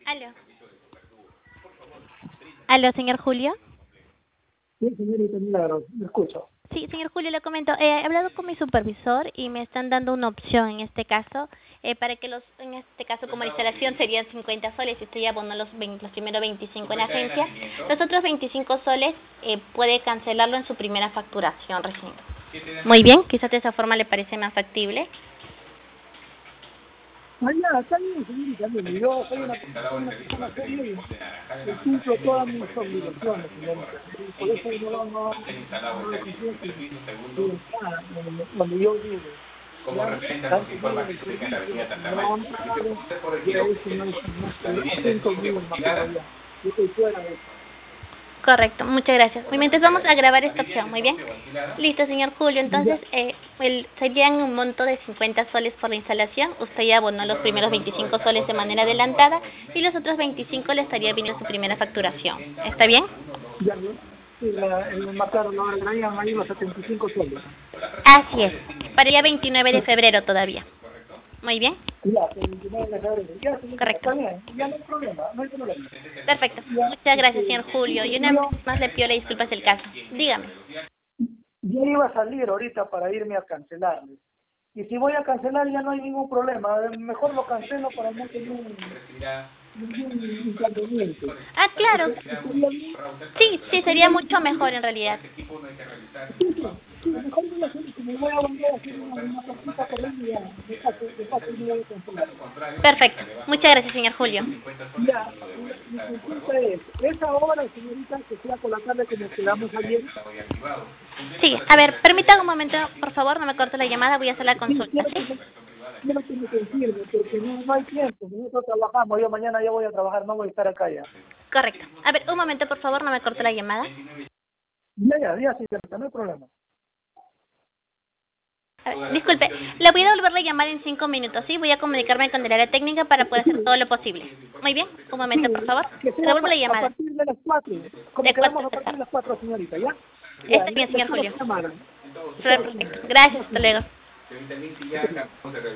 Aló. Aló, señor Julio. Sí, señorita Milagros, me escucho. Sí, señor Julio, le comento, he hablado con mi supervisor y me están dando una opción en este caso, para que en este caso como la instalación serían 50 soles y usted ya abonó los primeros 25 en la agencia, los otros 25 soles puede cancelarlo en su primera facturación recién. Muy bien, quizás de esa forma le parece más factible. Ah, ya, está bien, señorita, mire, yo soy una persona seria y cumplo todas mis obligaciones, señorita. Y por eso no lo confío que cuando yo llegue, ya, tanto digo el servicio, no han pagado, ya eso no es más que asunto mío, más que ya. Yo estoy fuera de eso. Correcto, muchas gracias. Muy bien, entonces vamos a grabar esta opción, muy bien. Listo, señor Julio, entonces Ya, serían un monto de 50 soles por la instalación, usted ya abonó los primeros 25 soles de manera adelantada y los otros 25 le estaría viniendo su primera facturación. ¿Está bien? ya, sí, el más caro lo agregarían ahí los 75 soles. Así es, para el día 29 de febrero todavía. Muy bien, Ya, el 29 de febrero. Ya, señorita, correcto. está bien. Ya no hay problema, no hay problema. Perfecto, Ya, muchas gracias, señor Julio. Y una vez yo, más le pido las disculpas del caso. Dígame. yo iba a salir ahorita para irme a cancelar. Y si voy a cancelar ya no hay ningún problema. Mejor lo cancelo para no tener ningún inconveniente. Ah, claro. ¿Estaría bien? Sí, sí, ¿Estaría sería bien, mucho señorita? mejor en realidad. Sí, sí, sí, mejor voy a hacer, como voy a volver a hacer una cosita por ahí, ya, de fácil no voy a cancelar. Perfecto, muchas gracias, señor Julio. Ya, mi consulta es ahora, señorita, que sea por la tarde como quedamos ayer. Sí, a ver, permítame un momento, por favor, no me corte la llamada, voy a hacer la Sí, consulta, ¿sí? quiero que me confirme, porque no hay tiempo, nosotros trabajamos, yo mañana ya voy a trabajar, no voy a estar acá ya. Correcto. A ver, un momento, por favor, no me corte la llamada. Ya, señorita, no hay problema. A ver, disculpe, le voy a volver a llamar en 5 minutos, ¿sí? Voy a comunicarme con el área técnica para poder hacer todo Sí, lo posible. Muy bien, un momento, por sí, favor. que sea Devuelvo la a llamada. partir de las 4, De como quedamos 4 a de la partir de tarde. las 4, señorita, ¿ya? Ya, Está bien, le señor espero Julio. su llamada. Chao, Perfecto. señorita. Gracias, Chao, hasta señorita. luego.